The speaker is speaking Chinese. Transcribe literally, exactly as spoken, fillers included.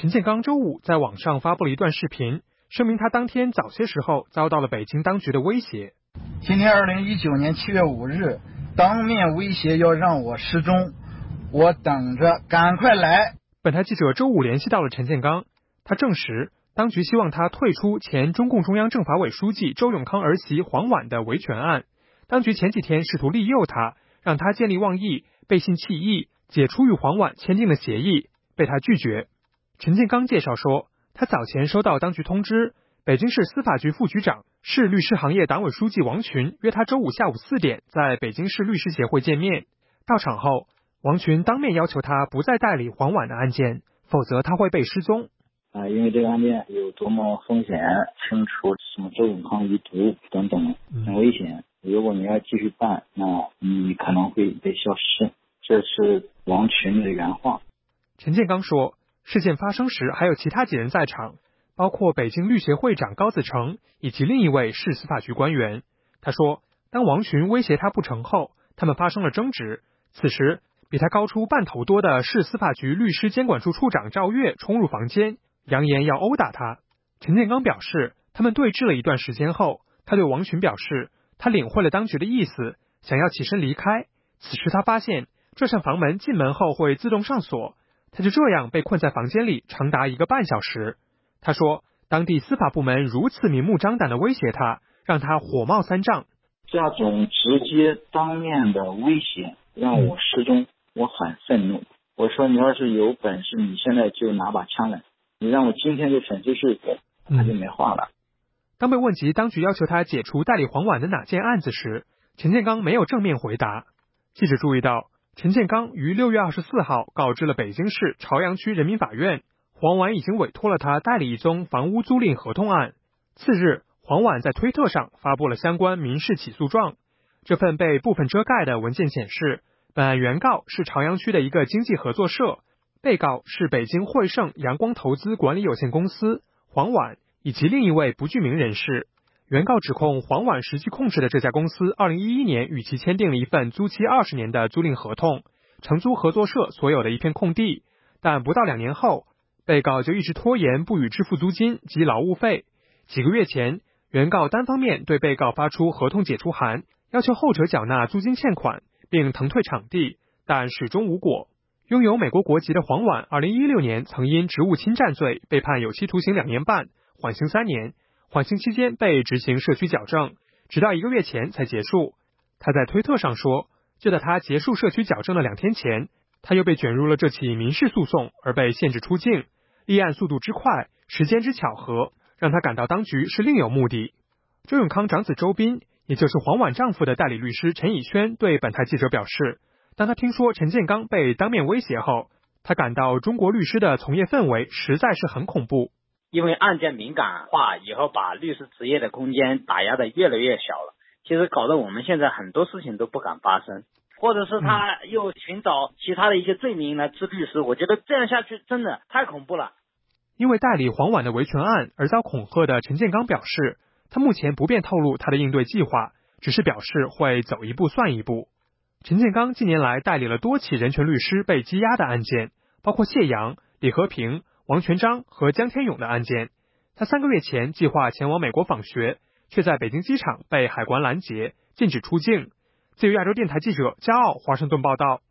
陈建刚周五在网上发布了一段视频，声明他当天早些时候遭到了北京当局的威胁。 今天二零一九年七月五日，当面威胁要让我失踪，我等着，赶快来。 本台记者周五联系到了陈建刚，他证实当局希望他退出前中共中央政法委书记周永康儿媳黄婉的维权案。当局前几天试图利诱他，让他建立妄议、背信弃义，解除与黄婉签订的协议，被他拒绝。陈建刚介绍说，他早前收到当局通知，北京市司法局副局长、市律师行业党委书记王群约他周五下午四点在北京市律师协会见面。到场后，王群当面要求他不再代理黄婉的案件，否则他会被失踪。 啊，因为这个案件有多么风险，清除什么周永康遗毒等等，很危险。如果你要继续办，那你可能会被消失。这是王群的原话。 陈建刚说，事件发生时还有其他几人在场，包括北京律协会长高子成以及另一位市司法局官员。他说，当王群威胁他不成后，他们发生了争执。此时，比他高出半头多的市司法局律师监管处处长赵月冲入房间，扬言要殴打他。陈建刚表示，他们对峙了一段时间后，他对王群表示，他领会了当局的意思，想要起身离开。此时他发现这扇房门进门后会自动上锁，他就这样被困在房间里长达一个半小时。他说，当地司法部门如此明目张胆地威胁他，让他火冒三丈。 这种直接当面的威胁让我失踪，我很愤怒。我说，你要是有本事，你现在就拿把枪来，你让我今天就粉碎碎骨，他就没话了。 当被问及当局要求他解除代理黄婉的哪件案子时，陈建刚没有正面回答。记者注意到，陈建刚于六月二十四号告知了北京市朝阳区人民法院，黄婉已经委托了他代理一宗房屋租赁合同案。次日，黄婉在推特上发布了相关民事起诉状。这份被部分遮盖的文件显示，本案原告是朝阳区的一个经济合作社，被告是北京汇盛阳光投资管理有限公司、黄婉以及另一位不具名人士。原告指控黄婉实际控制的这家公司二零一一年与其签订了一份租期二十年的租赁合同，承租合作社所有的一片空地，但不到两年后，被告就一直拖延不予支付租金及劳务费。几个月前，原告单方面对被告发出合同解除函，要求后者缴纳租金欠款，并腾退场地，但始终无果。拥有美国国籍的黄婉二零一六年曾因职务侵占罪被判有期徒刑两年半，缓刑三年，缓刑期间被执行社区矫正，直到一个月前才结束。他在推特上说，就在他结束社区矫正的两天前，他又被卷入了这起民事诉讼而被限制出境。立案速度之快，时间之巧合，让他感到当局是另有目的。周永康长子周斌，也就是黄婉丈夫的代理律师陈以轩对本台记者表示，当他听说陈建刚被当面威胁后，他感到中国律师的从业氛围实在是很恐怖。 因为案件敏感化以后，把律师职业的空间打压的越来越小了，其实搞得我们现在很多事情都不敢发生，或者是他又寻找其他的一些罪名来治律师，我觉得这样下去真的太恐怖了。 因为代理黄婉的维权案而遭恐吓的陈建刚表示，他目前不便透露他的应对计划，只是表示会走一步算一步。陈建刚近年来代理了多起人权律师被羁押的案件，包括谢阳、李和平、王全章和江天勇的案件。他三个月前计划前往美国访学，却在北京机场被海关拦截，禁止出境。自由亚洲电台记者骄傲华盛顿报道。